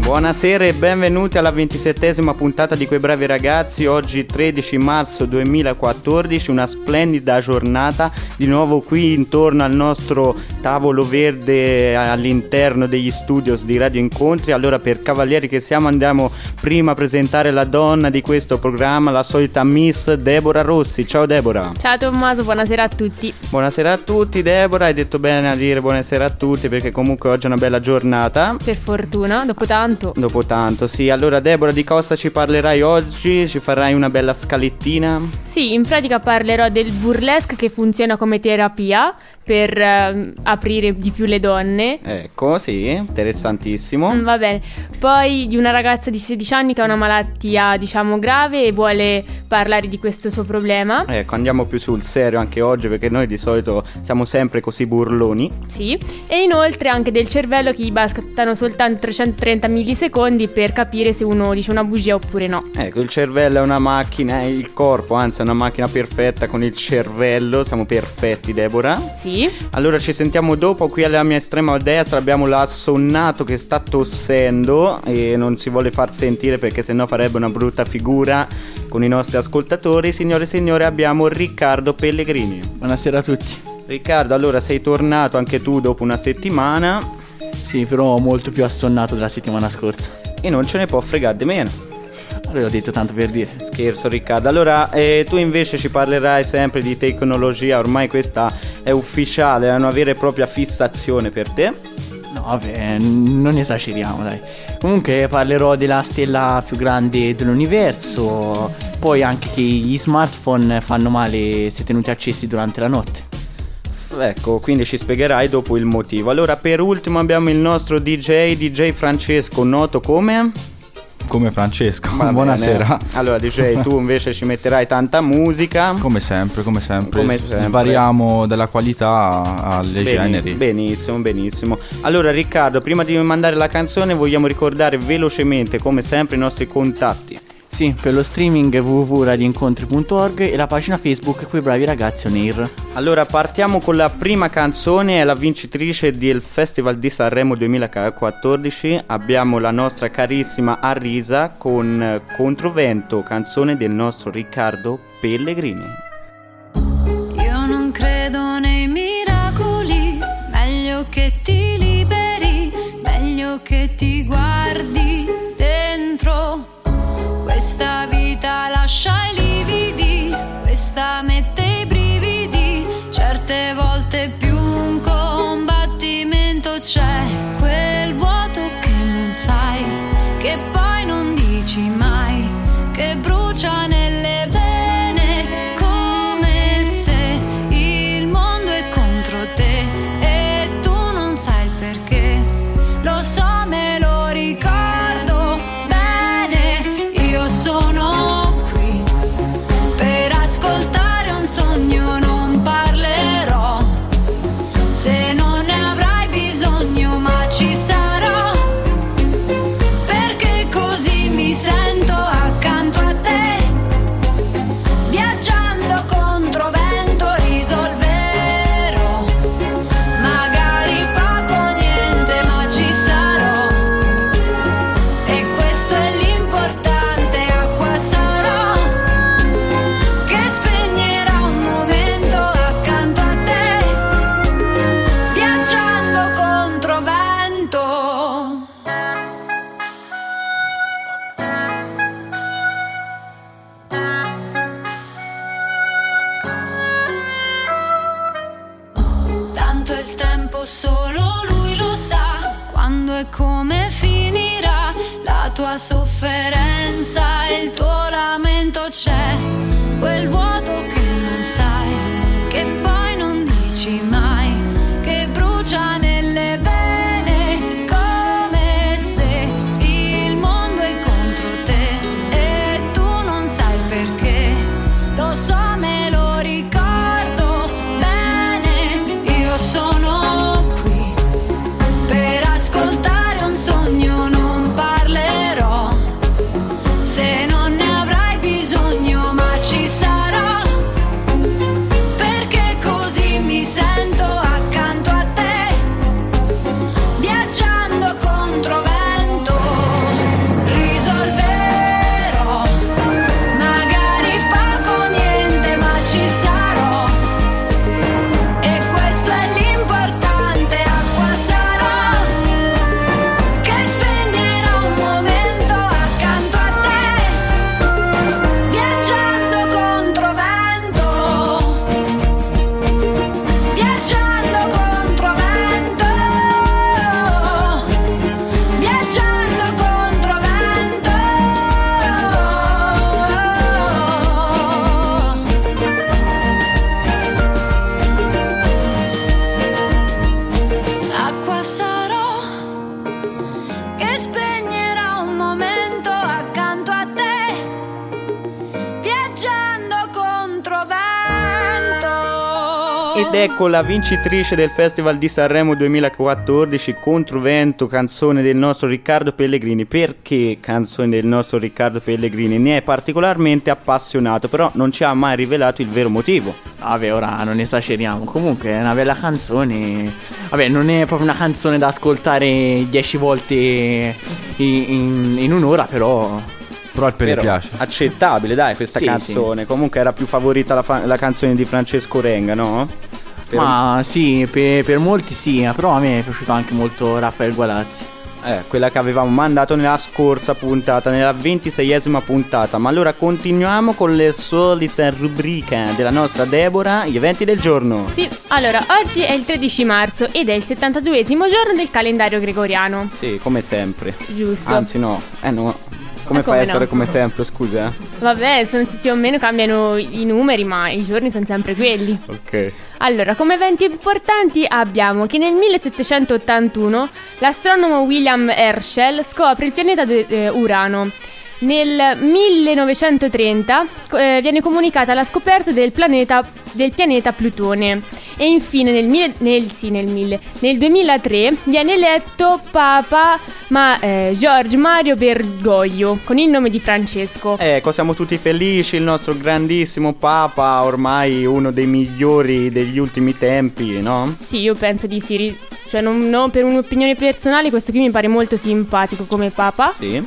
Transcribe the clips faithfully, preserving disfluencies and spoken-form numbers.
Buonasera e benvenuti alla ventisettesima puntata di Quei Bravi Ragazzi. Oggi tredici marzo duemilaquattordici, una splendida giornata di nuovo qui intorno al nostro tavolo verde all'interno degli studios di Radio Incontri. Allora, per cavalieri che siamo, andiamo prima a presentare la donna di questo programma, la solita Miss Deborah Rossi. Ciao Deborah. Ciao Tommaso, buonasera a tutti. Buonasera a tutti Deborah, hai detto bene a dire buonasera a tutti perché comunque oggi è una bella giornata. Per fortuna, dopo tanto. Dopo tanto, sì. Allora Deborah, di cosa ci parlerai oggi? Ci farai una bella scalettina? Sì, in pratica parlerò del burlesque che funziona come terapia per uh, aprire di più le donne. Ecco, sì, interessantissimo. Mm, va bene. Poi di una ragazza di sedici anni che ha una malattia, diciamo, grave e vuole parlare di questo suo problema. Ecco, andiamo più sul serio anche oggi perché noi di solito siamo sempre così burloni. Sì, e inoltre anche del cervello che gli bastano soltanto trecentotrenta millisecondi per capire se uno dice una bugia oppure no. Ecco, il cervello è una macchina, il corpo anzi è una macchina perfetta con il cervello. Siamo perfetti, Deborah. Sì. Allora ci sentiamo dopo. Qui alla mia estrema destra abbiamo l'assonnato che sta tossendo e non si vuole far sentire perché sennò farebbe una brutta figura con i nostri ascoltatori. Signore e signore, abbiamo Riccardo Pellegrini. Buonasera a tutti. Riccardo, allora sei tornato anche tu dopo una settimana. Sì, però molto più assonnato della settimana scorsa. E non ce ne può fregare di meno. Allora ho detto tanto per dire. Scherzo Riccardo. Allora eh, tu invece ci parlerai sempre di tecnologia. Ormai questa è ufficiale, è una vera e propria fissazione per te. No vabbè, non esageriamo dai. Comunque parlerò della stella più grande dell'universo. Poi anche che gli smartphone fanno male se tenuti accesi durante la notte. Ecco, quindi ci spiegherai dopo il motivo. Allora per ultimo abbiamo il nostro D J, D J Francesco, noto come... Come Francesco. Va Buonasera. Bene. Allora D J, tu invece ci metterai tanta musica. Come sempre, come sempre, come sempre. Svariamo della qualità alle Beni, generi. Benissimo, benissimo. Allora Riccardo, prima di mandare la canzone vogliamo ricordare velocemente come sempre i nostri contatti. Sì, per lo streaming w w w punto radioincontri punto org e la pagina Facebook Quei Bravi Ragazzi on Air. Allora partiamo con la prima canzone, è la vincitrice del Festival di Sanremo duemilaquattordici. Abbiamo la nostra carissima Arisa con Controvento, canzone del nostro Riccardo Pellegrini. Io non credo nei miracoli, meglio che ti liberi, meglio che ti guardi dentro. Questa vita lascia i lividi, questa mette i brividi, certe volte più un combattimento c'è, quel vuoto che non sai, che poi non dici mai, che brucia nelle vene, come se il mondo è contro te e tu non sai il perché, lo so me lo ricordo bene, io sono qui per ascoltare un sogno, non parlerò se non ne avrai bisogno, ma ci sarò, perché così mi sento accanto a te, viaggiando contro vento risolverò, magari poco niente, ma ci sarò, e questo è l'importante, acqua sarò, che spegnerà un momento accanto a te, viaggiando contro vento. Tanto il tempo solo lui lo sa, quando e come finirà la tua sofferenza e il tuo lamento, c'è quel vuoto che non sai, che poi non dici mai, che brucia nelle vene, come se il mondo è contro te e tu non sai il perché, lo so me lo ricordo bene, io sono qui per ascoltare un sogno, non parlerò se non ne avrai bisogno, ma ci sarò, perché così mi sento accanto a te, che spegnerà un momento accanto a te, viaggiando contro vento. Ed ecco la vincitrice del Festival di Sanremo duemilaquattordici, Controvento, canzone del nostro Riccardo Pellegrini. Perché canzone del nostro Riccardo Pellegrini? Ne è particolarmente appassionato, però non ci ha mai rivelato il vero motivo. Vabbè, ora non esageriamo. Comunque è una bella canzone. Vabbè, non è proprio una canzone da ascoltare dieci volte in, in, in un'ora, però... Però al Pele Però piace. accettabile, dai, questa Sì, canzone. Comunque era più favorita la, fa- la canzone di Francesco Renga, no? Per- Ma sì, per, per molti sì, però a me è piaciuto anche molto Raffaele Gualazzi. Eh, quella che avevamo mandato nella scorsa puntata, nella ventiseiesima puntata. Ma allora continuiamo con le solite rubriche della nostra Deborah, gli eventi del giorno. Sì, allora, oggi è il tredici marzo ed è il settantaduesimo giorno del calendario gregoriano. Sì, come sempre. Giusto. Anzi no, eh no. Come Eh, fai a come essere no? come sempre, scusa? eh? Vabbè, sono, più o meno cambiano i numeri, ma i giorni sono sempre quelli. Ok. Allora, come eventi importanti abbiamo che nel millesettecentottantuno l'astronomo William Herschel scopre il pianeta de- eh, Urano. Nel millenovecentotrenta eh, viene comunicata la scoperta del pianeta, del pianeta Plutone. E infine nel, mille, nel, sì, nel, mille, nel duemilatré viene eletto Papa ma, eh, George Mario Bergoglio con il nome di Francesco. Ecco, siamo tutti felici, il nostro grandissimo Papa, ormai uno dei migliori degli ultimi tempi, no? Sì, io penso di sì. ri- Cioè, non, non per un'opinione personale, questo qui mi pare molto simpatico come Papa. Sì.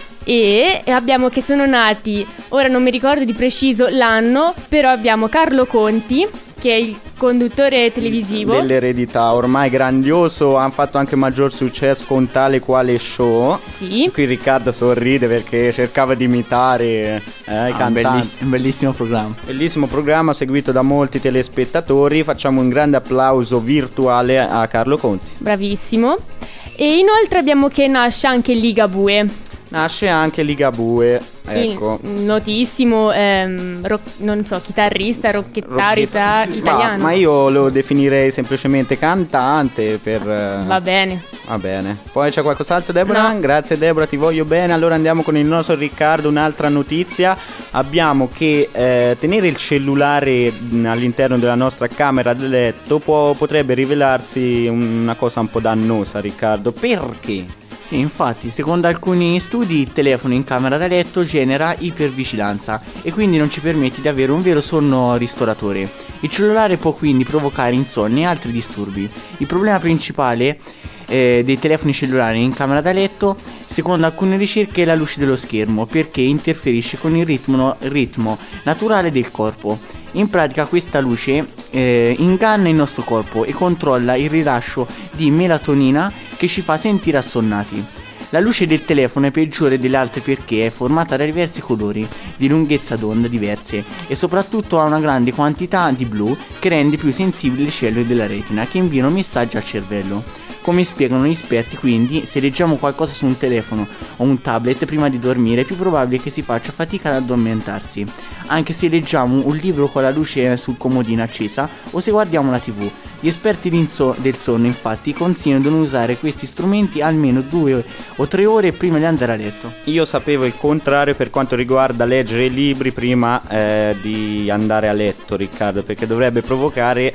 E abbiamo che sono nati, ora non mi ricordo di preciso l'anno, però abbiamo Carlo Conti, che è il conduttore televisivo. Dell'eredità, ormai grandioso, hanno fatto anche maggior successo con tale quale show. Sì. Qui Riccardo sorride perché cercava di imitare eh, i Ah, un, cantanti. belliss- un bellissimo programma. Bellissimo programma seguito da molti telespettatori. Facciamo un grande applauso virtuale a Carlo Conti. Bravissimo. E inoltre abbiamo che nasce anche Ligabue. Nasce anche Ligabue, ecco. Il notissimo, ehm, rock- non so, chitarrista, rocchettario ita- Sì, italiano. Ma, ma io lo definirei semplicemente cantante per... eh, Va bene. Va bene. Poi c'è qualcos'altro, Deborah? No. Grazie Deborah, ti voglio bene. Allora andiamo con il nostro Riccardo. Un'altra notizia. Abbiamo che eh, tenere il cellulare mh, all'interno della nostra camera da letto può, potrebbe rivelarsi una cosa un po' dannosa, Riccardo. Perché? Sì, infatti, secondo alcuni studi il telefono in camera da letto genera ipervigilanza e quindi non ci permette di avere un vero sonno ristoratore. Il cellulare può quindi provocare insonnia e altri disturbi. Il problema principale eh, dei telefoni cellulari in camera da letto, secondo alcune ricerche, è la luce dello schermo, perché interferisce con il ritmo, il ritmo naturale del corpo. In pratica questa luce eh, inganna il nostro corpo e controlla il rilascio di melatonina che ci fa sentire assonnati. La luce del telefono è peggiore delle altre perché è formata da diversi colori di lunghezza d'onda diverse e soprattutto ha una grande quantità di blu che rende più sensibili le cellule della retina che inviano messaggi al cervello. Come spiegano gli esperti, quindi, se leggiamo qualcosa su un telefono o un tablet prima di dormire è più probabile che si faccia fatica ad addormentarsi, anche se leggiamo un libro con la luce sul comodino accesa o se guardiamo la tivù. Gli esperti del sonno infatti consigliano di non usare questi strumenti almeno due o tre ore prima di andare a letto. Io sapevo il contrario per quanto riguarda leggere libri prima eh, di andare a letto, Riccardo, perché dovrebbe provocare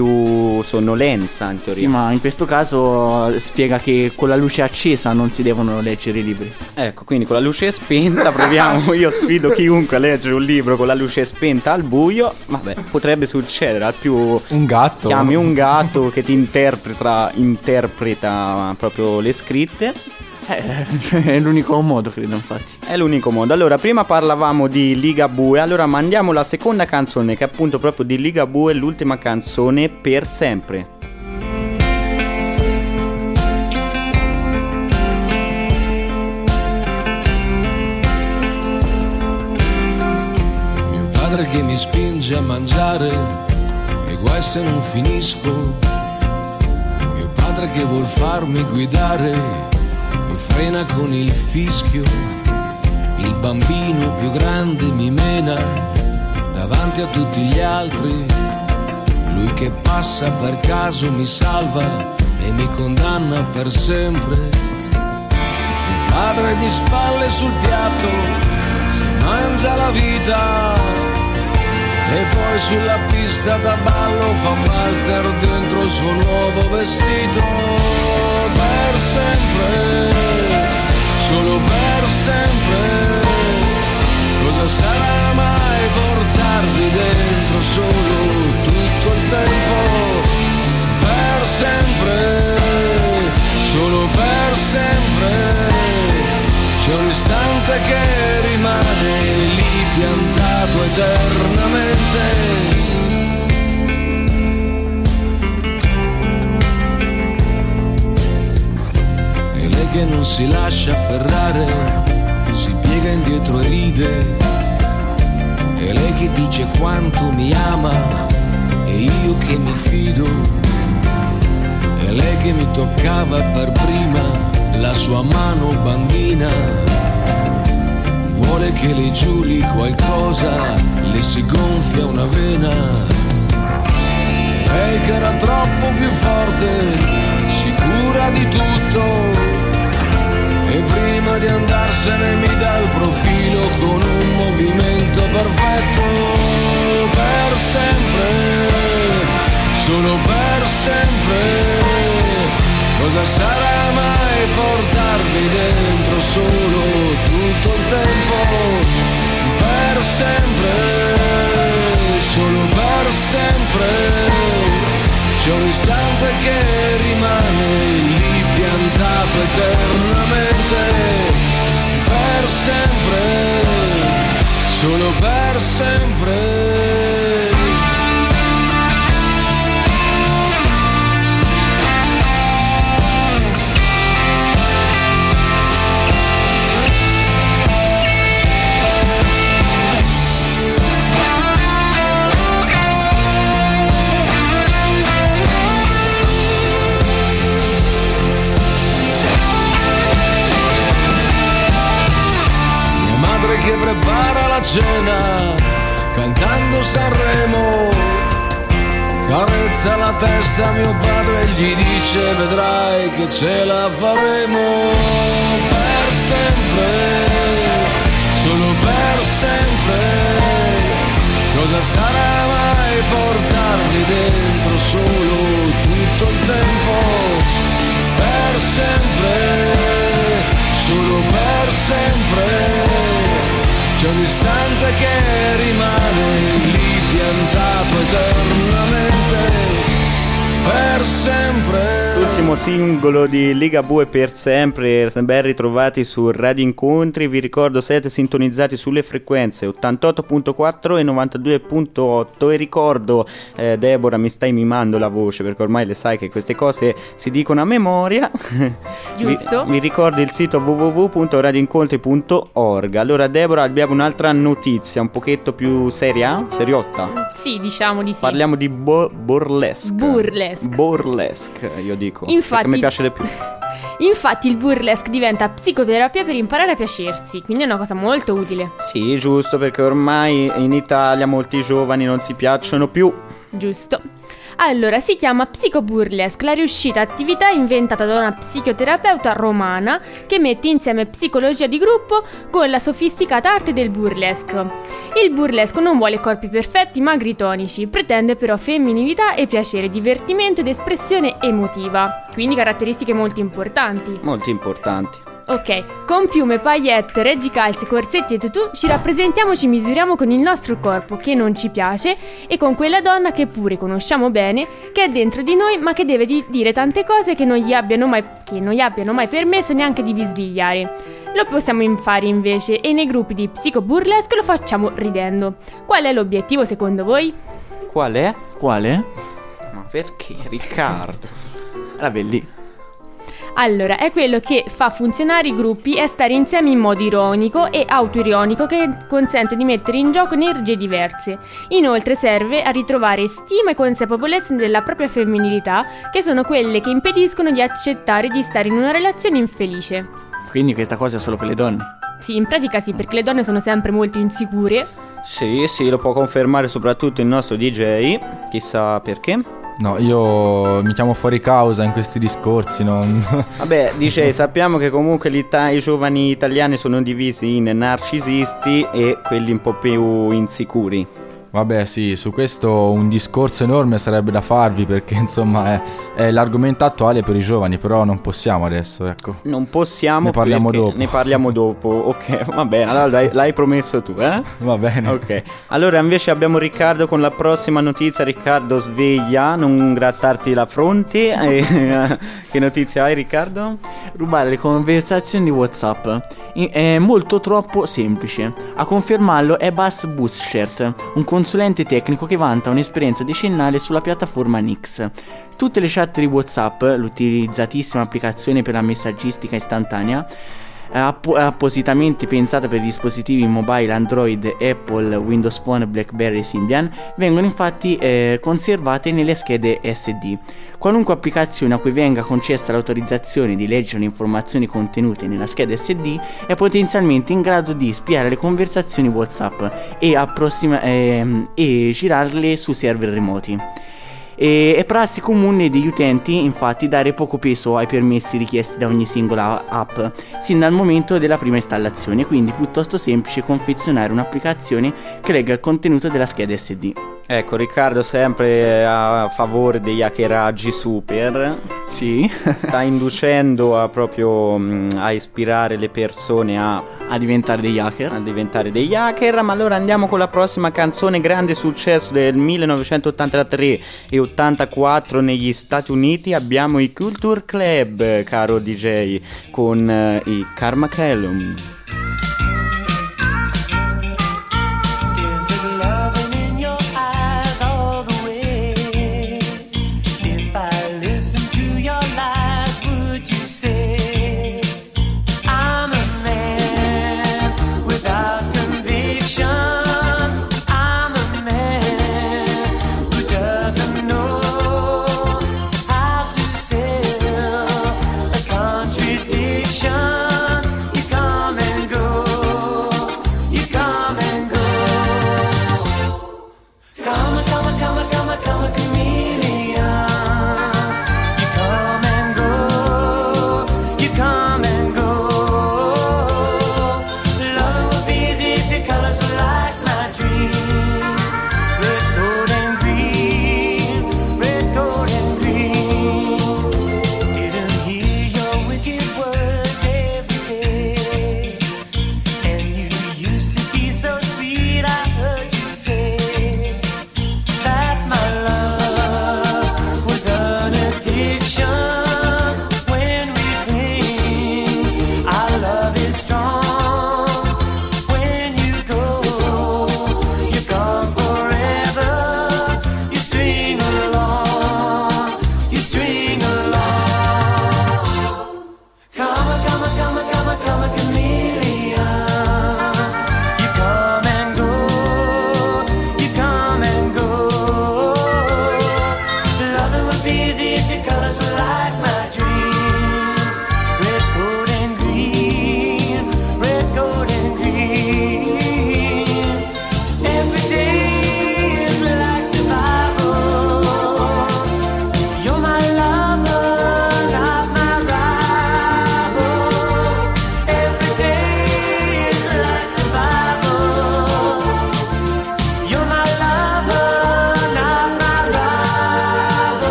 più sonnolenza in teoria. Sì, ma in questo caso spiega che con la luce accesa non si devono leggere i libri. Ecco, quindi con la luce spenta proviamo, io sfido chiunque a leggere un libro con la luce spenta al buio. Vabbè, potrebbe succedere, al più Un gatto. chiami un gatto che ti interpreta, interpreta proprio le scritte. Eh, è l'unico modo, credo, infatti. È l'unico modo. Allora, prima parlavamo di Ligabue, allora mandiamo la seconda canzone, che è appunto proprio di Ligabue, l'ultima canzone, Per sempre. Mio padre che mi spinge a mangiare e guai se non finisco. Mio padre che vuol farmi guidare mi frena con il fischio. Il bambino più grande mi mena davanti a tutti gli altri. Lui che passa per caso mi salva e mi condanna per sempre. padre di spalle sul piatto si mangia la vita, e poi sulla pista da ballo fa un valzer dentro il suo nuovo vestito. Per sempre, solo per sempre. Cosa sarà mai portarvi dentro solo tutto il tempo? Per sempre, solo per sempre. C'è un istante che rimane lì piantato eternamente. E lei che non si lascia afferrare, si piega indietro e ride. E lei che dice quanto mi ama, e io che mi fido. E lei che mi toccava per prima la sua mano bambina. Vuole che le giuri qualcosa, le si gonfia una vena. Lei che era troppo più forte, sicura di tutto, e prima di andarsene mi dà il profilo con un movimento perfetto. Per sempre, solo per sempre. Cosa sarà mai portarvi dentro solo tutto il tempo? Per sempre, solo per sempre. C'è un istante che rimane lì piantato eternamente. Per sempre, solo per sempre. Che prepara la cena cantando Sanremo, carezza la testa a mio padre e gli dice vedrai che ce la faremo. Per sempre, solo per sempre. Cosa sarà mai portarvi dentro solo tutto il tempo? Per sempre, solo per sempre. C'è un istante che rimane lì piantato eternamente. Per sempre. Ultimo singolo di Ligabue per sempre. Ben ritrovati su Radio Incontri. Vi ricordo siete sintonizzati sulle frequenze ottantotto virgola quattro e novantadue virgola otto. E ricordo eh, Deborah, mi stai mimando la voce perché ormai le sai che queste cose si dicono a memoria. Giusto. vi, vi ricordo il sito w w w punto radio incontri punto org. Allora Deborah, abbiamo un'altra notizia un pochetto più seria, seriotta. Sì, diciamo di sì. Parliamo di bo- burlesque. Burlesque. Burlesque, io dico. Infatti, perché mi piace di più. Infatti il burlesque diventa psicoterapia per imparare a piacersi, quindi è una cosa molto utile. Sì, giusto, perché ormai in Italia molti giovani non si piacciono più. Giusto. Allora, si chiama psicoburlesque, la riuscita attività inventata da una psicoterapeuta romana che mette insieme psicologia di gruppo con la sofisticata arte del burlesque. Il burlesque non vuole corpi perfetti ma gritonici, pretende però femminilità e piacere, divertimento ed espressione emotiva, quindi caratteristiche molto importanti. Molto importanti. Ok, con piume, paillette, reggicalze, corsetti e tutù ci rappresentiamo, ci misuriamo con il nostro corpo che non ci piace e con quella donna che pure conosciamo bene, che è dentro di noi ma che deve di- dire tante cose che non gli abbiano mai, che non gli abbiano mai permesso neanche di bisbigliare. Lo possiamo fare invece e nei gruppi di psicoburlesque lo facciamo ridendo. Qual è l'obiettivo secondo voi? Qual è? Quale? Ma perché Riccardo? Era belli. Allora, è quello che fa funzionare i gruppi e stare insieme in modo ironico e autoironico che consente di mettere in gioco energie diverse. Inoltre serve a ritrovare stima e consapevolezza della propria femminilità, che sono quelle che impediscono di accettare di stare in una relazione infelice. Quindi questa cosa è solo per le donne? Sì, in pratica sì, perché le donne sono sempre molto insicure. Sì, sì, lo può confermare soprattutto il nostro D J, chissà perché. No, io mi chiamo fuori causa in questi discorsi, non... Vabbè, dice, sappiamo che comunque l'Ita- i giovani italiani sono divisi in narcisisti e quelli un po' più insicuri. Vabbè, sì, su questo un discorso enorme sarebbe da farvi, perché insomma è, è l'argomento attuale per i giovani, però non possiamo adesso, ecco. Non possiamo, ne parliamo perché dopo. Ne parliamo dopo, ok, va bene, allora l'hai, l'hai promesso tu, eh? Va bene. Ok, allora invece abbiamo Riccardo con la prossima notizia. Riccardo, sveglia, non grattarti la fronte. E, che notizia hai, Riccardo? Rubare le conversazioni di WhatsApp I- è molto troppo semplice. A confermarlo è Bas Buschert, un consulente tecnico che vanta un'esperienza decennale sulla piattaforma Nix. Tutte le chat di WhatsApp, l'utilizzatissima applicazione per la messaggistica istantanea, App- appositamente pensata per dispositivi mobile Android, Apple, Windows Phone, BlackBerry e Symbian, vengono infatti eh, conservate nelle schede S D. Qualunque applicazione a cui venga concessa l'autorizzazione di leggere le informazioni contenute nella scheda S D è potenzialmente in grado di spiare le conversazioni WhatsApp e, approssima- ehm, e girarle su server remoti. E è prassi comune degli utenti infatti dare poco peso ai permessi richiesti da ogni singola app sin dal momento della prima installazione, quindi piuttosto semplice confezionare un'applicazione che legga il contenuto della scheda S D. Ecco, Riccardo sempre a favore degli hackeraggi super. Sì, Sta inducendo a proprio mh, a ispirare le persone a, a diventare degli hacker. a diventare degli hacker. Ma allora andiamo con la prossima canzone, grande successo del millenovecentottantatré e ottantaquattro negli Stati Uniti. Abbiamo i Culture Club, caro D J, con eh, i Carmacellum. Didn't hear your wicked words.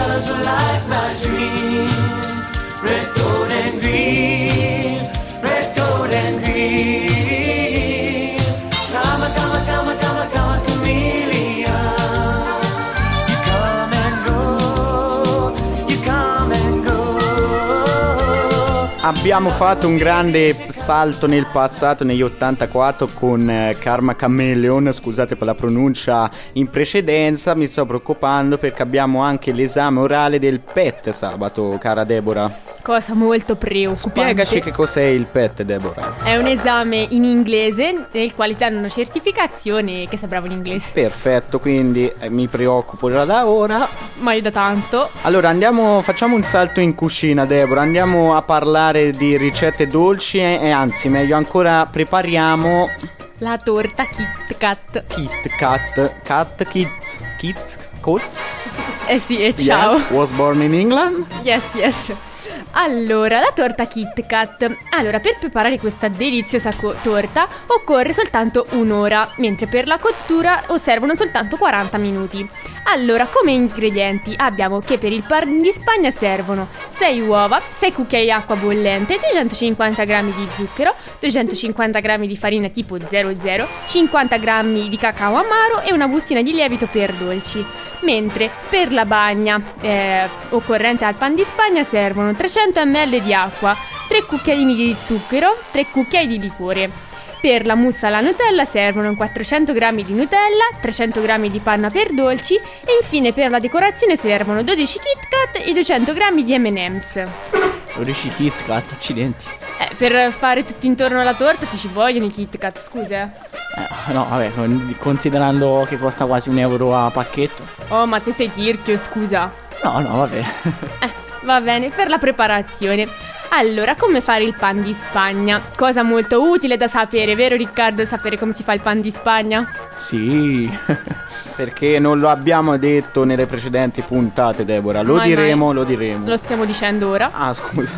colors are like my dream. Red, gold and green. Red, gold and green. Come on, come on, come on, come on, come on, chameleon. You come and go. You come and go. Abbiamo fatto un grande salto nel passato, negli ottantaquattro, con eh, Karma Chameleon, scusate per la pronuncia in precedenza. Mi sto preoccupando perché abbiamo anche l'esame orale del P E T sabato, cara Deborah. Cosa molto preoccupante. Spiegaci che cos'è il P E T, Deborah. È un esame in inglese nel quale ti danno una certificazione che sei bravo in inglese. Perfetto, quindi eh, mi preoccupo già da ora. Ma io da tanto. Allora andiamo, facciamo un salto in cucina, Deborah. Andiamo a parlare di ricette dolci e, e anzi, meglio ancora, prepariamo la torta Kit Kat. Kit Kat. Kat Kit Kit Coats. Eh sì, e ciao. Yes, was born in England. Yes, yes. Allora, la torta Kit Kat. Allora, per preparare questa deliziosa co- torta occorre soltanto un'ora, mentre per la cottura servono soltanto quaranta minuti. Allora, come ingredienti abbiamo che per il pan di Spagna servono sei uova, sei cucchiai di acqua bollente, duecentocinquanta grammi di zucchero, duecentocinquanta grammi di farina tipo zero zero, cinquanta grammi di cacao amaro e una bustina di lievito per dolci. Mentre per la bagna eh, occorrente al pan di Spagna servono trecento millilitri di acqua, tre cucchiaini di zucchero, tre cucchiai di liquore. Per la mousse alla Nutella servono quattrocento grammi di Nutella, trecento grammi di panna per dolci e infine per la decorazione servono dodici Kit Kat e duecento grammi di M and M's. dodici Kit Kat, accidenti. Eh, per fare tutto intorno alla torta ti ci vogliono i Kit Kat, scusa. Eh, no, vabbè, considerando che costa quasi un euro a pacchetto. Oh, ma te sei tirchio, scusa. No, no, vabbè. Eh, va bene, per la preparazione. Allora, come fare il pan di Spagna? Cosa molto utile da sapere, vero Riccardo, sapere come si fa il pan di Spagna? Sì. Perché non lo abbiamo detto nelle precedenti puntate, Deborah. Lo Mai, diremo, mai. lo diremo. Lo stiamo dicendo ora. Ah, scusa.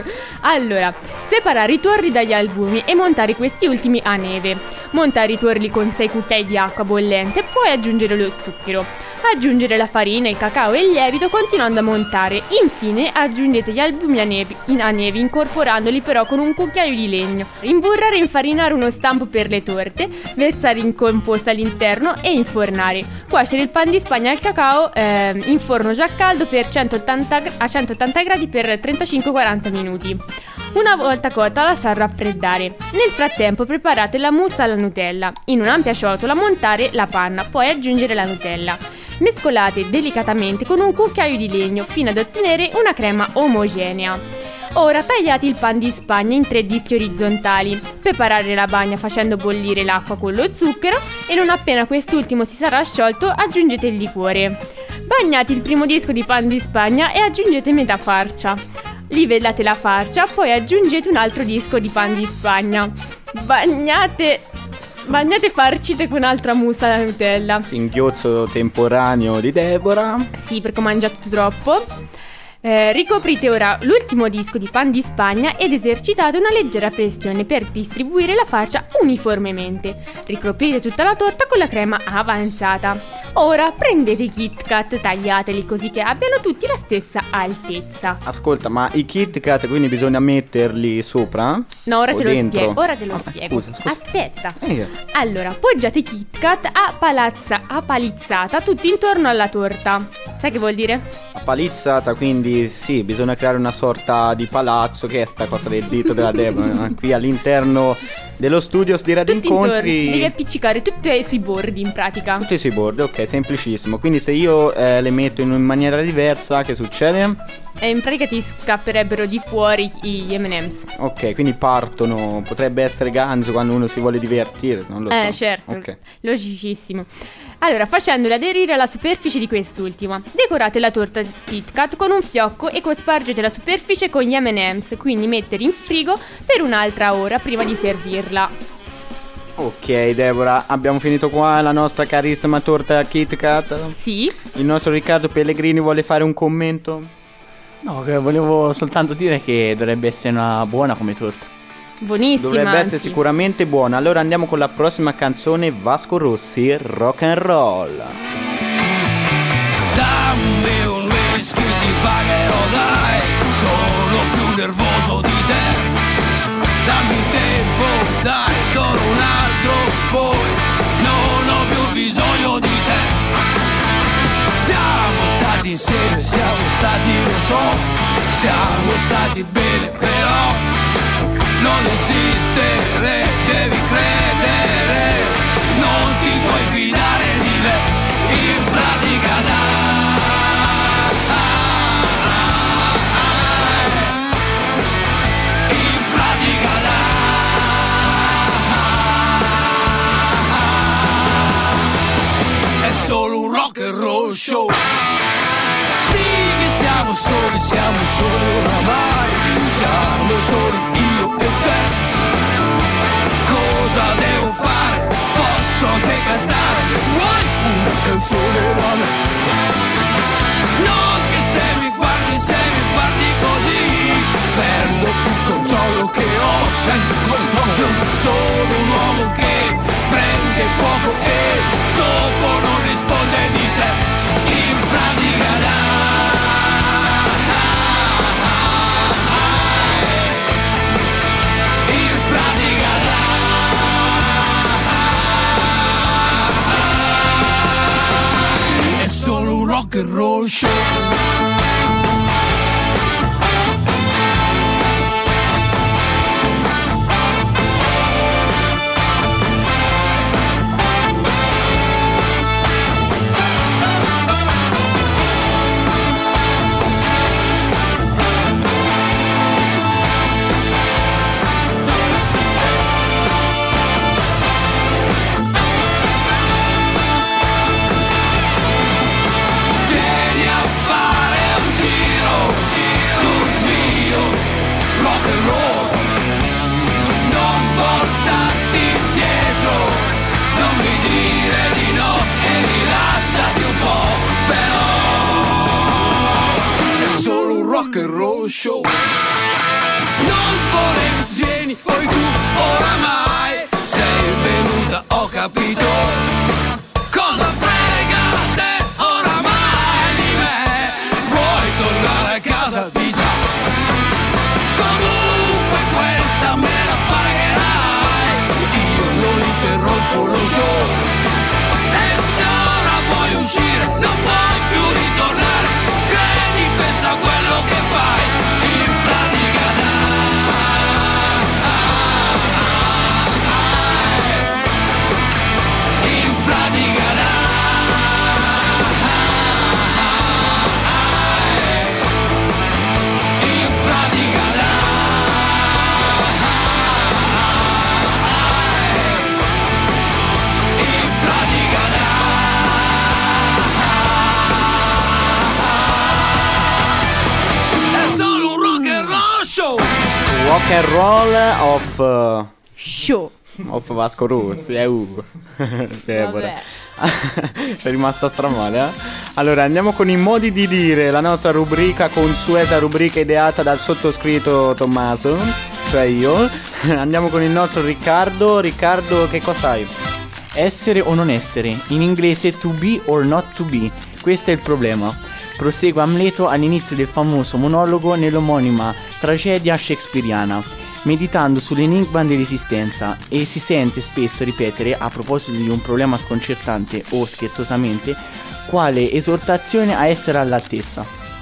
Allora, separare i tuorli dagli albumi e montare questi ultimi a neve. Montare i tuorli con sei cucchiai di acqua bollente, poi aggiungere lo zucchero. Aggiungere la farina, il cacao e il lievito continuando a montare. Infine aggiungete gli albumi a neve, in, a neve incorporandoli però con un cucchiaio di legno. Imburrare e infarinare uno stampo per le torte, versare in composta all'interno e infornare. Cuocere il pan di Spagna al cacao eh, in forno già caldo per centottanta, a centottanta gradi per trentacinque quaranta minuti. Una volta cotta lasciar raffreddare. Nel frattempo preparate la mousse alla Nutella. In un'ampia ciotola montare la panna, poi aggiungere la Nutella. Mescolate delicatamente con un cucchiaio di legno fino ad ottenere una crema omogenea. Ora tagliate il pan di Spagna in tre dischi orizzontali. Preparare la bagna facendo bollire l'acqua con lo zucchero e non appena quest'ultimo si sarà sciolto aggiungete il liquore. Bagnate il primo disco di pan di Spagna e aggiungete metà farcia. Livellate la farcia, poi aggiungete un altro disco di pan di Spagna. Bagnate... Bagnate farcite con altra mousse alla Nutella. Singhiozzo temporaneo di Deborah. Sì, perché ho mangiato troppo. Eh, ricoprite ora l'ultimo disco di pan di Spagna ed esercitate una leggera pressione per distribuire la farcia uniformemente. Ricoprite tutta la torta con la crema avanzata. Ora prendete i Kit Kat, tagliateli così che abbiano tutti la stessa altezza. Ascolta, ma i Kit Kat quindi bisogna metterli sopra? No, ora o te lo dentro? spiego. Ora te lo Ah, spiego. Scusa, scusa. Aspetta. Eh. Allora, poggiate i Kit Kat a palazza, a palizzata tutti intorno alla torta. Sai che vuol dire? A palizzata, quindi sì, bisogna creare una sorta di palazzo. Che è sta cosa del dito della Deborah? Qui all'interno dello studio di Radio Tutti intorno, Incontri. ti devi appiccicare tutti sui bordi in pratica. Tutti sui bordi, ok, semplicissimo. Quindi se io eh, le metto in maniera diversa, che succede? E in pratica ti scapperebbero di fuori gli M and M's. Ok, quindi partono. Potrebbe essere ganzo quando uno si vuole divertire, non lo so. Eh, certo, Ok. logicissimo. Allora, facendole aderire alla superficie di quest'ultima. Decorate la torta Kit Kat con un fiocco e cospargete la superficie con gli M and M's, quindi mettere in frigo per un'altra ora prima di servirla. Ok, Deborah, abbiamo finito qua la nostra carissima torta Kit Kat. Sì? Il nostro Riccardo Pellegrini vuole fare un commento? No, che volevo soltanto dire che dovrebbe essere una buona come torta. Buonissima. Dovrebbe anzi. essere sicuramente buona. Allora andiamo con la prossima canzone, Vasco Rossi, Rock and Roll. Dammi un whisky insieme siamo stati, lo so, siamo stati bene, però non esistere, devi credere, non ti puoi fidare di me, in pratica dai, in pratica dai, è solo un rock and roll show. Sì che siamo soli, siamo soli oramai, siamo soli io e te. Cosa devo fare? Posso anche cantare, vuoi una canzone da me? Non che se mi guardi, se mi guardi così, perdo il controllo che ho, senza controllo. Non sono un uomo che prende fuoco e dopo non risponde di sé, in pratica dai. Rock and roll show. Rock and roll show. Non volevi, vieni poi tu, oramai sei venuta, ho capito. Cosa frega a te oramai di me? Vuoi tornare a casa, di già. Comunque questa me la pagherai, io non interrompo lo show. E se ora vuoi uscire, non puoi più ritornare. Credi, pensa a quello che fai, in pratica dai, in pratica dai, in pratica dai, in pratica dai, è solo un rock and roll show. Rock and roll of uh, Show. of Vasco Rossi, eh, uh. Deborah. È rimasta stramale, eh? Allora, andiamo con i modi di dire, la nostra rubrica, consueta rubrica ideata dal sottoscritto Tommaso, cioè io. Andiamo con il nostro Riccardo. Riccardo, che cosa hai? Essere o non essere, in inglese to be or not to be, questo è il problema. Prosegue Amleto all'inizio del famoso monologo nell'omonima tragedia shakespeariana, meditando sull'enigma dell'esistenza, e si sente spesso ripetere, a proposito di un problema sconcertante o scherzosamente, quale esortazione a essere all'altezza.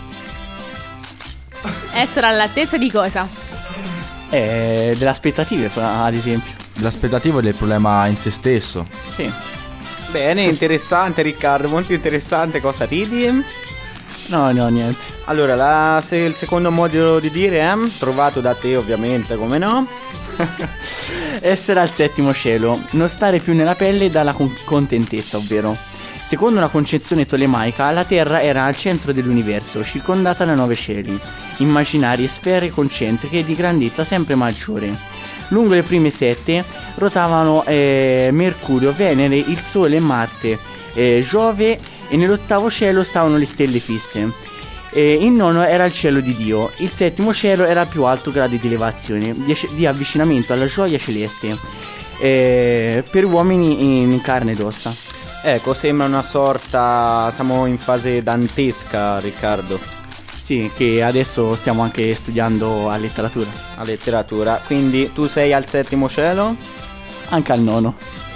Essere all'altezza di cosa? Eh, delle aspettative, ad esempio. L'aspettativo del problema in se stesso. Sì. Bene, interessante Riccardo, molto interessante. Cosa ridi? No, no, niente. Allora, la, se, il secondo modo di dire è trovato da te, ovviamente, come no? Essere al settimo cielo, non stare più nella pelle dalla con- contentezza, ovvero, secondo una concezione tolemaica, la Terra era al centro dell'universo, circondata da nove cieli, immaginarie sfere concentriche di grandezza sempre maggiore. Lungo le prime sette rotavano eh, Mercurio, Venere, il Sole e Marte, eh, Giove, e nell'ottavo cielo stavano le stelle fisse. E il nono era il cielo di Dio, il settimo cielo era il più alto grado di elevazione, di, di avvicinamento alla gioia celeste, eh, per uomini in carne ed ossa. Ecco, sembra una sorta, siamo in fase dantesca, Riccardo. Sì, che adesso stiamo anche studiando a letteratura. A letteratura, quindi tu sei al settimo cielo? Anche al nono.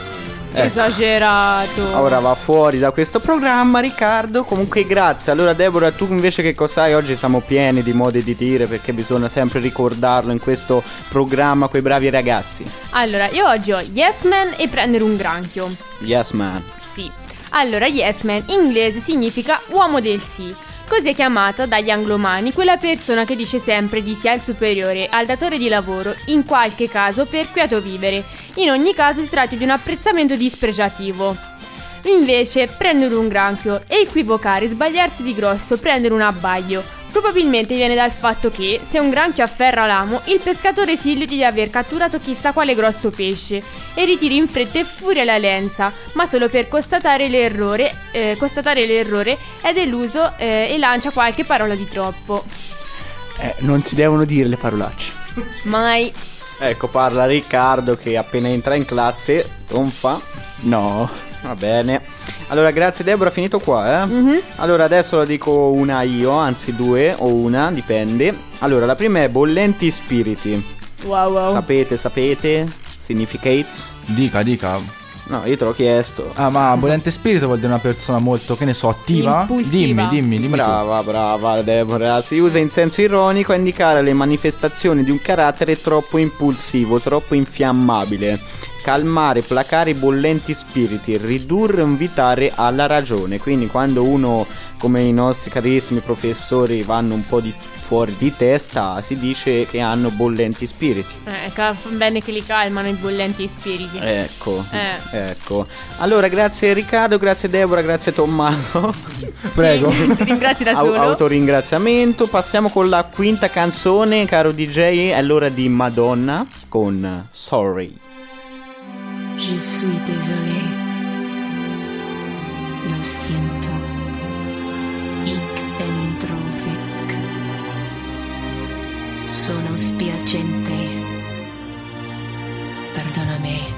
Ecco. Esagerato. Ora va fuori da questo programma, Riccardo. Comunque grazie. Allora Deborah, tu invece che cos'hai? Oggi siamo pieni di modi di dire, perché bisogna sempre ricordarlo in questo programma coi bravi ragazzi. Allora, io oggi ho Yes Man e prendere un granchio. Yes man. Sì. Allora, Yes Man in inglese significa uomo del sì. Così è chiamato dagli anglomani quella persona che dice sempre di sì al superiore, al datore di lavoro, in qualche caso per quieto vivere. In ogni caso si tratta di un apprezzamento dispregiativo. Invece, prendere un granchio, equivocare, sbagliarsi di grosso, prendere un abbaglio. Probabilmente viene dal fatto che, se un granchio afferra l'amo, il pescatore si illude di aver catturato chissà quale grosso pesce e ritira in fretta e furia la lenza, ma solo per constatare l'errore, eh, constatare l'errore è deluso eh, e lancia qualche parola di troppo. Eh, non si devono dire le parolacce. Mai. Ecco, parla Riccardo che appena entra in classe tonfa. No. Va bene. Allora grazie Deborah, finito qua, eh? Mm-hmm. Allora adesso la dico una io, anzi due o una, dipende. Allora la prima è bollenti spiriti. Wow wow. Sapete, sapete? Significates? Dica, dica. No, io te l'ho chiesto. Ah, ma bollente spirito vuol dire una persona molto, che ne so, attiva? Impulsiva. Dimmi, dimmi, dimmi tu. Brava, brava Deborah. Si usa in senso ironico a indicare le manifestazioni di un carattere troppo impulsivo, troppo infiammabile. Calmare, placare i bollenti spiriti, ridurre o invitare alla ragione. Quindi quando uno, come i nostri carissimi professori, vanno un po' di fuori di testa, si dice che hanno bollenti spiriti. Eh, ca- bene che li calmano i bollenti spiriti. Ecco, Eh. ecco. Allora grazie Riccardo, grazie Deborah, grazie Tommaso. Prego. Ti ringrazi da Au- solo. autoringraziamento. Passiamo con la quinta canzone, caro D J. È l'ora di Madonna con Sorry. Je suis désolé. Lo siento. Ich bin traurig. Sono spiacente. Perdonami.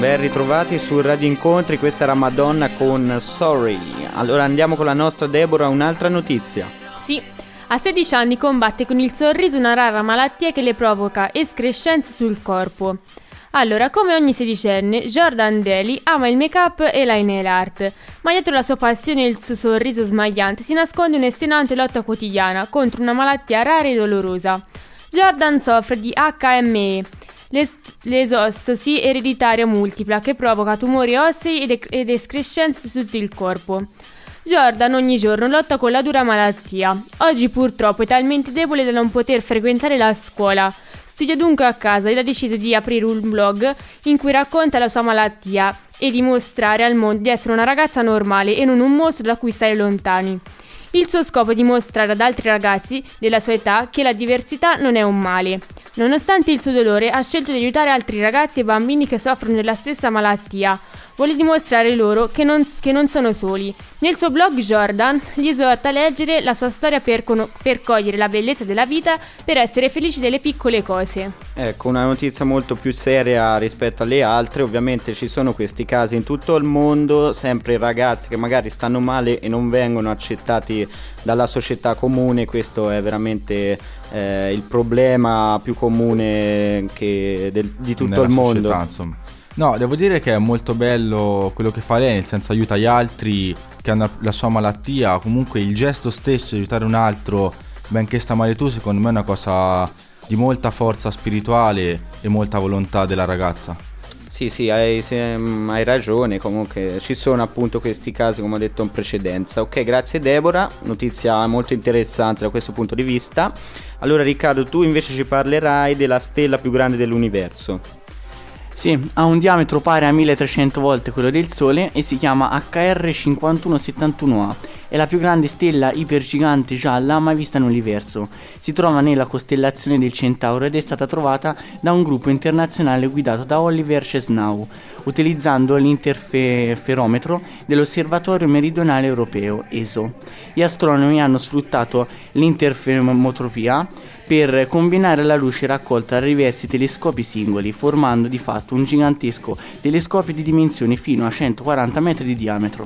Ben ritrovati su Radio Incontri, questa era Madonna con Sorry. Allora andiamo con la nostra Deborah, un'altra notizia. Sì, a sedici anni combatte con il sorriso una rara malattia che le provoca escrescenze sul corpo. Allora, come ogni sedicenne, Jordan Daly ama il make-up e la nail art, ma dietro la sua passione e il suo sorriso smagliante si nasconde un'estenuante lotta quotidiana contro una malattia rara e dolorosa. Jordan soffre di acca emme e, l'es- l'esostosi ereditaria multipla che provoca tumori ossei ed, ec- ed escrescenze su tutto il corpo. Jordan ogni giorno lotta con la dura malattia. Oggi purtroppo è talmente debole da non poter frequentare la scuola. Studia dunque a casa ed ha deciso di aprire un blog in cui racconta la sua malattia e dimostrare al mondo di essere una ragazza normale e non un mostro da cui stare lontani. Il suo scopo è dimostrare ad altri ragazzi della sua età che la diversità non è un male. Nonostante il suo dolore, ha scelto di aiutare altri ragazzi e bambini che soffrono della stessa malattia. Vuole dimostrare loro che non, che non sono soli. Nel suo blog Jordan li esorta a leggere la sua storia per, con- per cogliere la bellezza della vita, per essere felici delle piccole cose. Ecco, una notizia molto più seria rispetto alle altre. Ovviamente ci sono questi casi in tutto il mondo, sempre ragazzi che magari stanno male e non vengono accettati dalla società comune. Questo è veramente eh, il problema più comune che del, di tutto nella il mondo. società, insomma. No, devo dire che è molto bello quello che fa lei, nel senso aiuta gli altri che hanno la sua malattia. Comunque il gesto stesso di aiutare un altro, benché sta male tu, secondo me è una cosa di molta forza spirituale e molta volontà della ragazza. Sì, sì, hai, se, hai ragione. Comunque ci sono appunto questi casi, come ho detto in precedenza. Ok, grazie Deborah, notizia molto interessante da questo punto di vista. Allora Riccardo, tu invece ci parlerai della stella più grande dell'universo. Sì, ha un diametro pari a milletrecento volte quello del Sole e si chiama acca erre cinquantuno settantuno a. È la più grande stella ipergigante gialla mai vista nell'universo. Si trova nella costellazione del Centauro ed è stata trovata da un gruppo internazionale guidato da Oliver Chesnau, utilizzando l'interferometro dell'Osservatorio Meridionale Europeo, E S O. Gli astronomi hanno sfruttato l'interferometropia per combinare la luce raccolta da diversi telescopi singoli, formando di fatto un gigantesco telescopio di dimensioni fino a centoquaranta metri di diametro.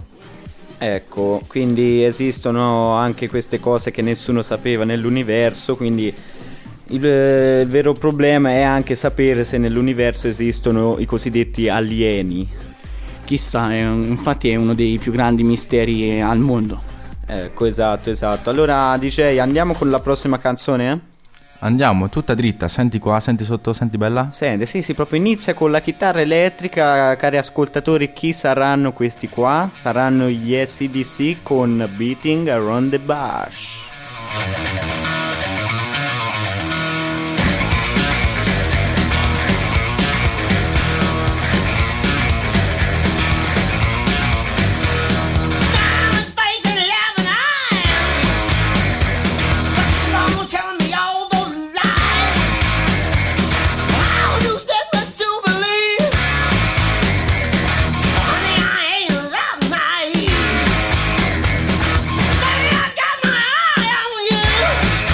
Ecco, quindi esistono anche queste cose che nessuno sapeva nell'universo, quindi il, il vero problema è anche sapere se nell'universo esistono i cosiddetti alieni. Chissà, è, infatti è uno dei più grandi misteri al mondo. Ecco, esatto, esatto. Allora, D J, andiamo con la prossima canzone? Andiamo, tutta dritta, senti qua, senti sotto, senti bella? Senti, sì, sì, proprio inizia con la chitarra elettrica. Cari ascoltatori, chi saranno questi qua? Saranno gli A C D C con Beating Around the Bush. Yeah.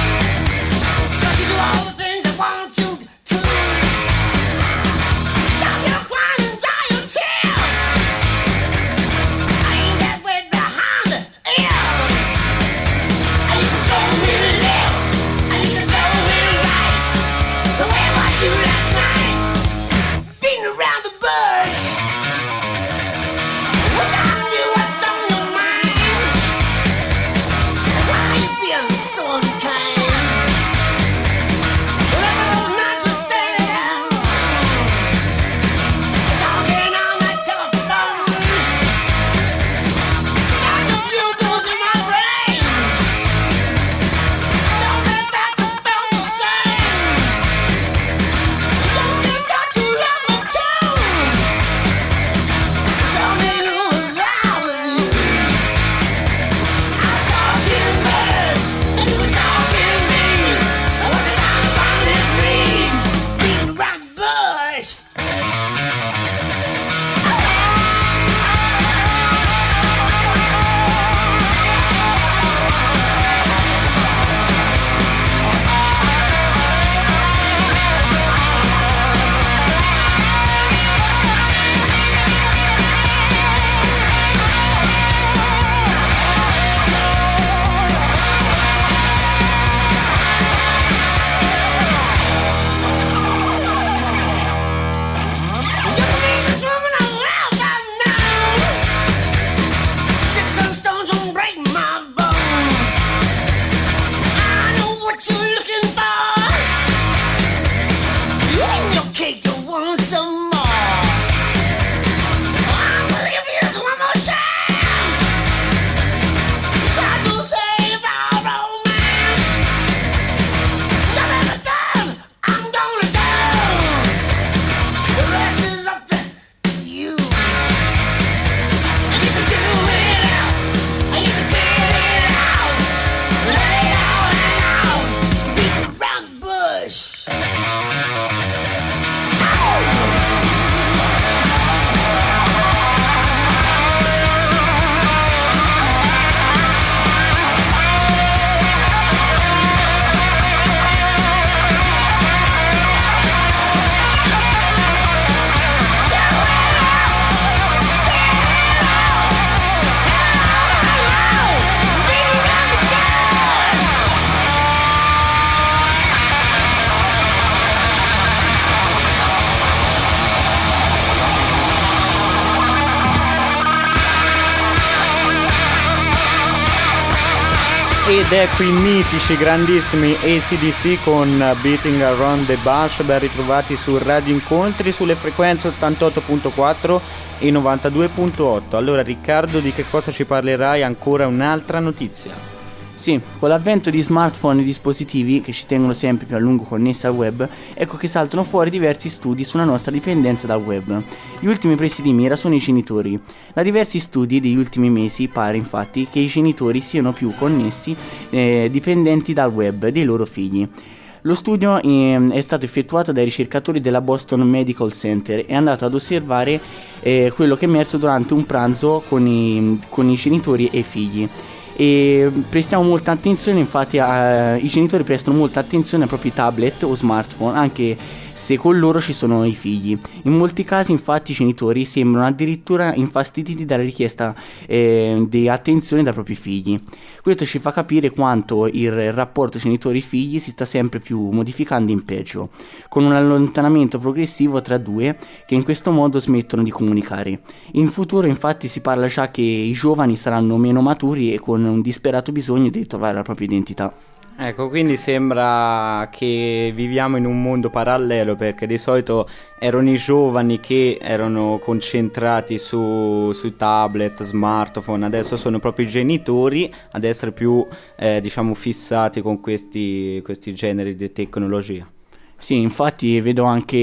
Ed ecco i mitici, grandissimi A C D C con Beating Around the Bush. Ben ritrovati su Radio Incontri sulle frequenze ottantotto virgola quattro e novantadue virgola otto. Allora Riccardo, di che cosa ci parlerai? Ancora un'altra notizia. Sì, con l'avvento di smartphone e dispositivi che ci tengono sempre più a lungo connessi al web, ecco che saltano fuori diversi studi sulla nostra dipendenza dal web. Gli ultimi presi di mira sono i genitori. Da diversi studi degli ultimi mesi pare infatti che i genitori siano più connessi, eh, dipendenti dal web dei loro figli. Lo studio eh, è stato effettuato dai ricercatori della Boston Medical Center e è andato ad osservare eh, quello che è emerso durante un pranzo con i, con i genitori e i figli. E prestiamo molta attenzione, infatti a, i genitori prestano molta attenzione ai propri tablet o smartphone, anche se con loro ci sono i figli. In molti casi infatti i genitori sembrano addirittura infastiditi dalla richiesta eh, di attenzione dai propri figli. Questo ci fa capire quanto il rapporto genitori-figli si sta sempre più modificando in peggio, con un allontanamento progressivo tra due che in questo modo smettono di comunicare. In futuro infatti si parla già che i giovani saranno meno maturi e con un disperato bisogno di ritrovare la propria identità. Ecco, quindi sembra che viviamo in un mondo parallelo, perché di solito erano i giovani che erano concentrati su, sui tablet, smartphone, adesso sono proprio i genitori ad essere più eh, diciamo fissati con questi, questi generi di tecnologia. Sì, infatti vedo anche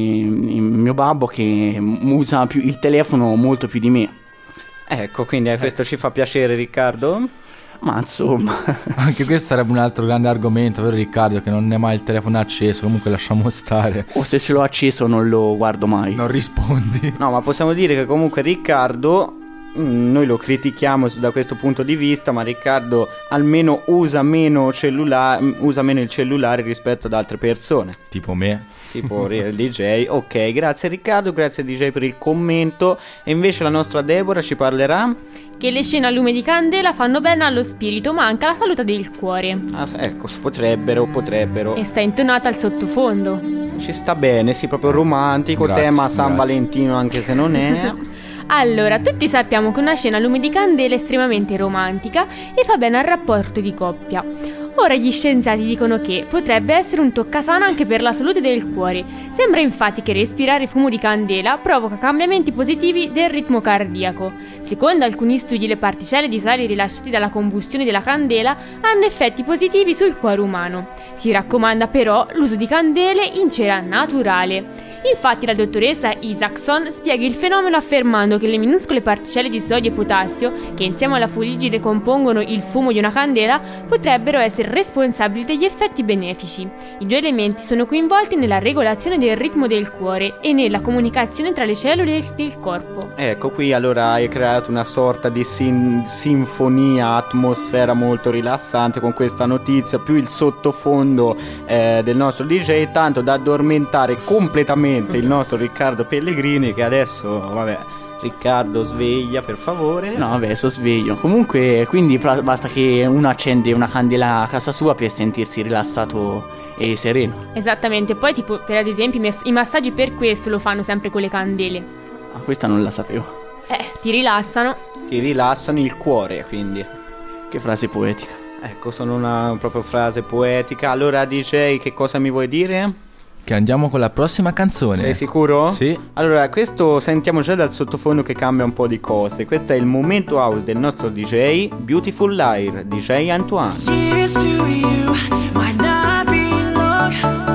il mio babbo che usa più il telefono molto più di me. Ecco, quindi eh, questo ci fa piacere, Riccardo? Ma insomma, anche questo sarebbe un altro grande argomento, vero Riccardo? Che non è mai il telefono acceso, comunque lasciamo stare. O se ce l'ho acceso non lo guardo mai. Non rispondi. No, ma possiamo dire che comunque Riccardo, noi lo critichiamo da questo punto di vista, ma Riccardo almeno usa meno cellulare, usa meno il cellulare rispetto ad altre persone. Tipo me. Tipo il D J. Ok, grazie Riccardo, grazie D J per il commento. E invece la nostra Deborah ci parlerà che le scene a lume di candela fanno bene allo spirito, ma anche alla salute del cuore. Ah, ecco, potrebbero, potrebbero. E sta intonata al sottofondo. Ci sta bene, sì, proprio romantico, grazie, tema San grazie. Valentino, anche se non è. Allora, tutti sappiamo che una scena a lume di candela è estremamente romantica e fa bene al rapporto di coppia. Ora gli scienziati dicono che potrebbe essere un toccasana anche per la salute del cuore. Sembra infatti che respirare fumo di candela provoca cambiamenti positivi del ritmo cardiaco. Secondo alcuni studi, le particelle di sale rilasciate dalla combustione della candela hanno effetti positivi sul cuore umano. Si raccomanda però l'uso di candele in cera naturale. Infatti la dottoressa Isaacson spiega il fenomeno affermando che le minuscole particelle di sodio e potassio, che insieme alla fuliggine compongono il fumo di una candela, potrebbero essere responsabili degli effetti benefici. I due elementi sono coinvolti nella regolazione del ritmo del cuore e nella comunicazione tra le cellule del corpo. Ecco, qui allora hai creato una sorta di sin- sinfonia, atmosfera molto rilassante con questa notizia, più il sottofondo eh, del nostro D J, tanto da addormentare completamente il nostro Riccardo Pellegrini, che adesso, vabbè, Riccardo sveglia per favore. No vabbè, so sveglio. Comunque quindi pra- basta che uno accende una candela a casa sua per sentirsi rilassato e sereno. Esattamente, poi tipo per ad esempio i, mess- i massaggi per questo lo fanno sempre con le candele. Ah, questa non la sapevo. Eh, ti rilassano. Ti rilassano il cuore, quindi. Che frase poetica. Ecco, sono una proprio frase poetica. Allora D J, che cosa mi vuoi dire? Che andiamo con la prossima canzone. Sei sicuro? Sì. Allora, questo sentiamo già dal sottofondo che cambia un po' di cose. Questo è il momento house del nostro D J, Beautiful Liar, D J Antoine. Years to you might not be long,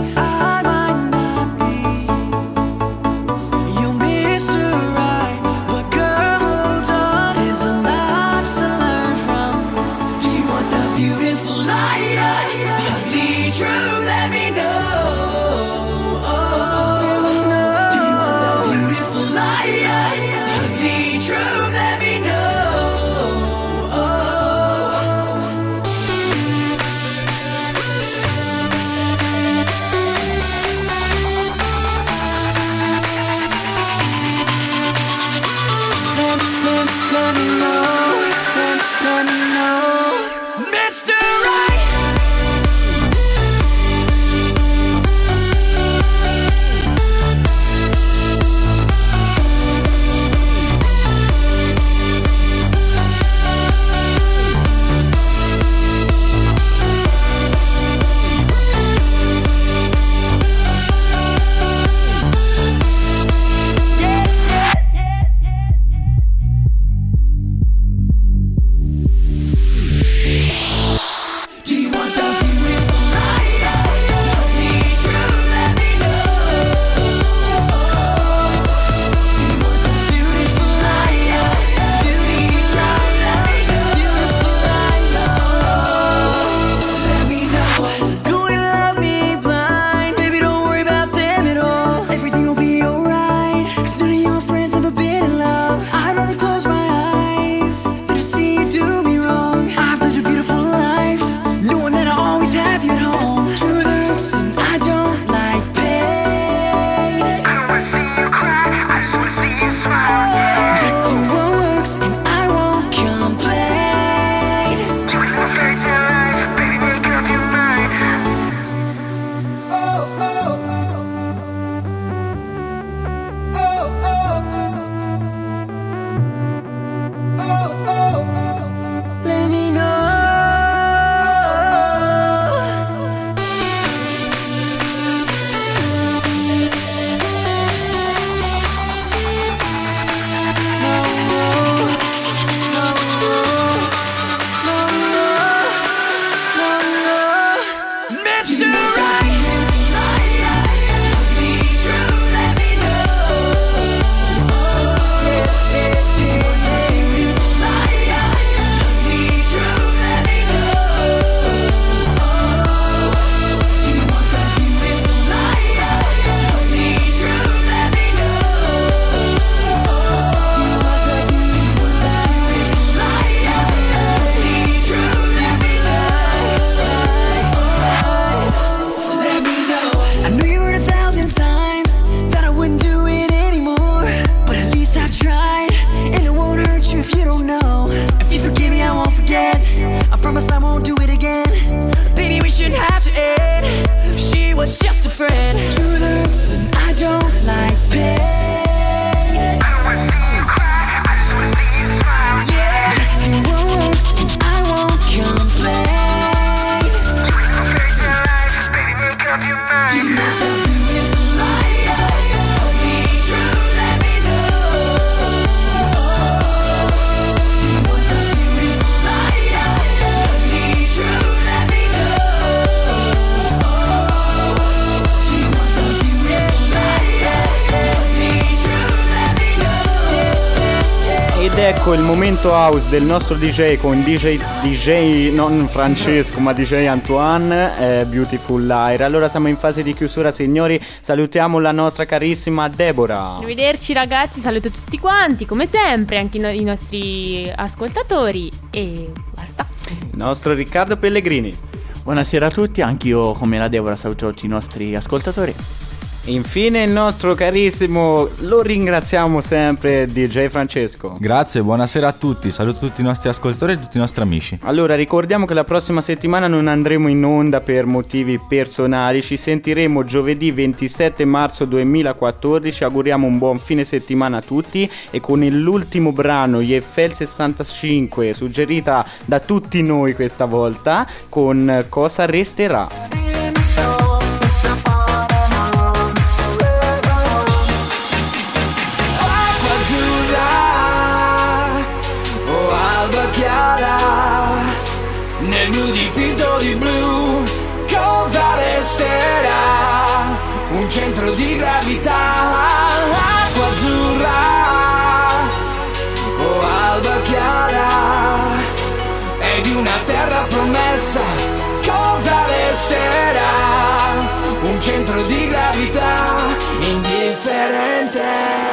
I might not be your Mister Right, but girl, hold on, there's a lot to learn from. Do you want the beautiful liar? The true, let me know. was just a friend. Truth hurts and I don't like pain. I don't wanna see you cry, I just wanna see you smile. Yeah. Just do what works and I won't complain. Take your life, baby, make up your mind. Do you want the beautiful life? Be true, let me know. Do you want the beautiful life? Be true, let me know. Do you want the beautiful life? Be true, let me know. Ed ecco il momento house del nostro D J con D J, D J non Francesco ma D J Antoine, eh, Beautiful Liar. Allora siamo in fase di chiusura, signori, salutiamo la nostra carissima Deborah. Arrivederci ragazzi, saluto tutti quanti come sempre, anche i, no- i nostri ascoltatori e basta. Il nostro Riccardo Pellegrini. Buonasera a tutti, anch'io come la Deborah saluto tutti i nostri ascoltatori. Infine il nostro carissimo, lo ringraziamo sempre, D J Francesco. Grazie, buonasera a tutti, saluto tutti i nostri ascoltatori e tutti i nostri amici. Allora ricordiamo che la prossima settimana non andremo in onda per motivi personali, ci sentiremo giovedì ventisette marzo duemilaquattordici, auguriamo un buon fine settimana a tutti e con l'ultimo brano gli Eiffel sessantacinque suggerita da tutti noi questa volta con Cosa resterà. Nel blu dipinto di blu, cosa resterà? Un centro di gravità, acqua azzurra o alba chiara, e di una terra promessa, cosa resterà? Un centro di gravità indifferente.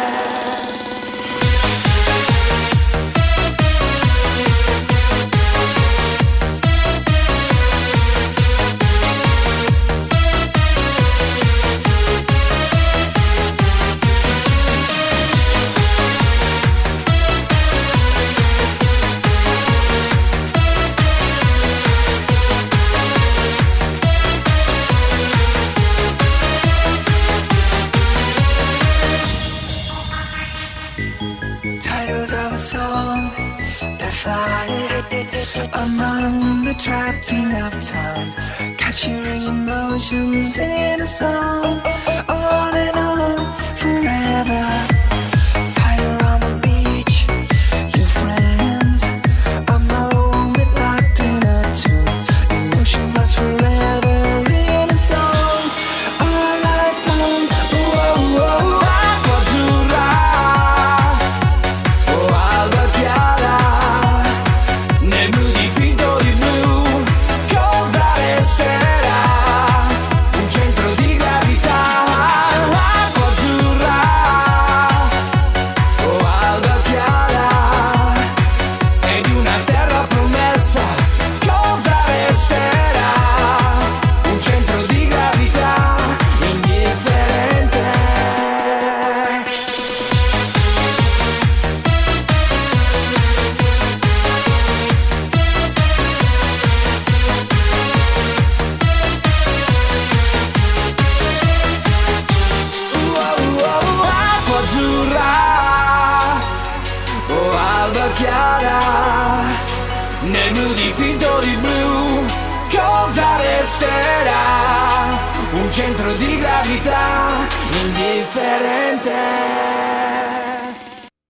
Song that fly among the trapping of time, capturing emotions in a song, on and on forever. Fire on the beach, your friends, a moment locked in a tune, emotion lasts forever in a song, all night long. Whoa, whoa, acqua azzurra. Nel blu dipinto di blu, cosa resterà? Un centro di gravità indifferente.